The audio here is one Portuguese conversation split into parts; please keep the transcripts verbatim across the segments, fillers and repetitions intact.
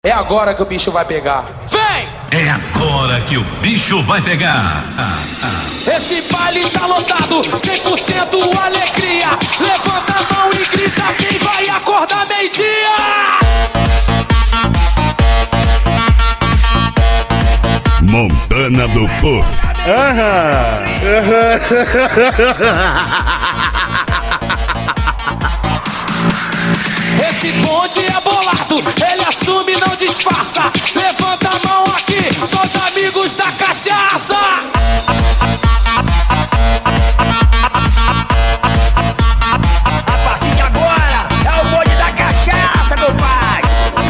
É agora que o bicho vai pegar. Vem! É agora que o bicho vai pegar. Ah, ah. Esse baile tá lotado, cem por cento alegria. Levanta a mão e grita quem vai acordar meio-dia. Montana do Puff. Aham. Esse bonde é bolado, ele assume, não disfarça. Levanta a mão aqui, só os amigos da cachaça. A partir de agora é o bonde da cachaça, meu pai.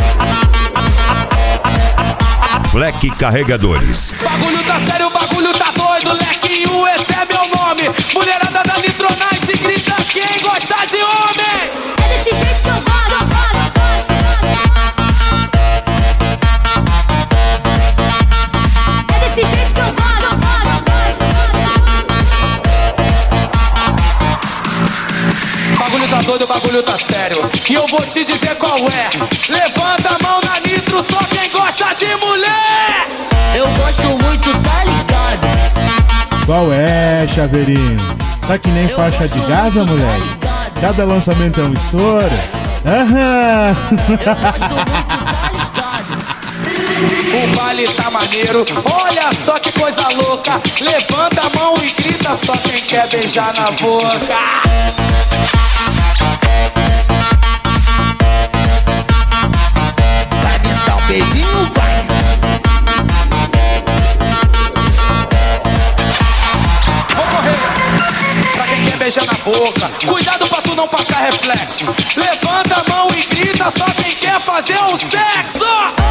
Fleck Carregadores. Bagulho tá sério, bagulho tá doido. Lequinho, esse é meu nome. Mulherada da Nitronite grita quem gosta de homem. É desse jeito que eu gosto. Bagulho tá doido, o bagulho tá sério. E eu vou te dizer qual é. Levanta a mão na Nitro, só quem gosta de mulher. Eu gosto muito, tá ligado? Qual é, chaveirinho? Tá que nem faixa de Gaza, moleque? Cada lançamento é um estouro. Aham. Eu gosto muito, tá ligado? O baile tá maneiro, olha só que coisa louca. Levanta a mão e grita só quem quer beijar na boca. Vai me dar um beijinho, vai. Vou correr pra quem quer beijar na boca. Cuidado pra tu não passar reflexo. Levanta a mão e grita só quem quer fazer o sexo.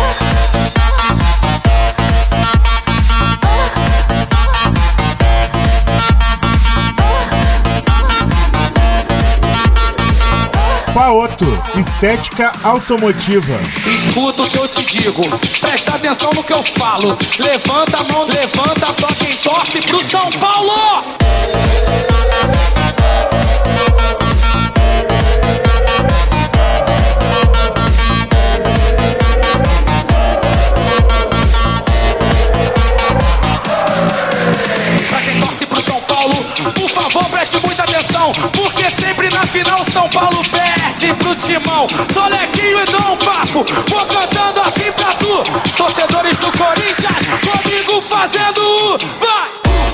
Faoto, estética automotiva. Escuta o que eu te digo, presta atenção no que eu falo. Levanta a mão, levanta só quem torce pro São Paulo. Pra quem torce pro São Paulo, por favor preste muita atenção, porque sempre na final São Paulo perde pro Timão. Só Lequinho e dou um papo, vou cantando assim pra tu. Torcedores do Corinthians, comigo fazendo o vai!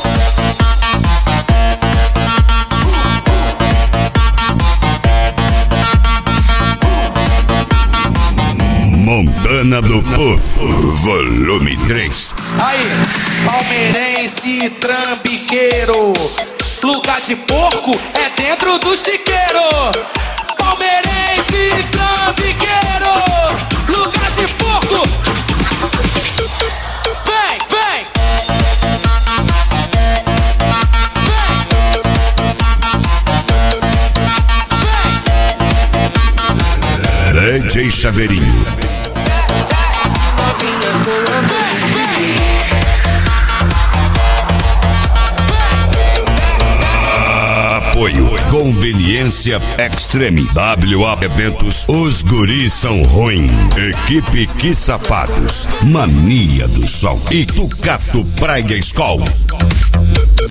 Montana do Puff, volume três. Aí, palmeirense trambiqueiro, lugar de porco é dentro do chiqueiro. Palmeirense trambiqueiro, lugar de porco. Vem, vem. Vem. D J Chaveirinho. Apoio Conveniência Extreme, W A Eventos, os guris são ruim. Equipe Que Safados, Mania do Sol e Tucato Praia Escola.